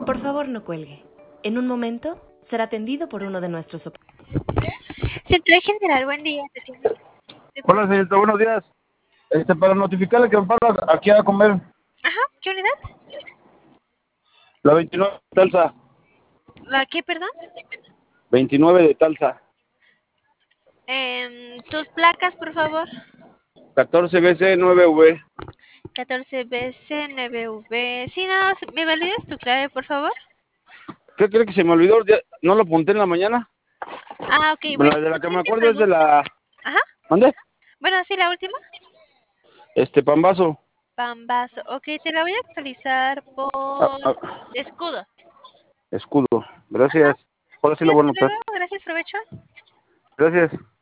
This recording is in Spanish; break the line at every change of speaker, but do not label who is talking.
Por favor, no cuelgue. En un momento será atendido por uno de nuestros
Central General, buen día.
Hola, señorita, buenos días. Para notificarle que me paro aquí a comer
Ajá, ¿qué unidad?
la 29 de Talsa.
¿La qué, perdón?
29 de Talsa.
Tus placas, por favor.
14BC9V.
14BC9V. Sí, no, ¿me validas tu clave, por favor?
¿Qué cree que se me olvidó? ¿No lo apunté en la mañana?
Ah, ok, bueno.
De la que me
¿Te
acuerdo es de
pregunto?
la...
Ajá.
¿Dónde?
Bueno, sí, la última.
Pambazo.
Pambazo. Ok, te la voy a actualizar
Ah,
por
ah,
escudo.
escudo.
Ajá.
Gracias. Ahora sí
Sí,
lo voy a
hasta
anotar.
luego. Gracias, provecho.
Gracias.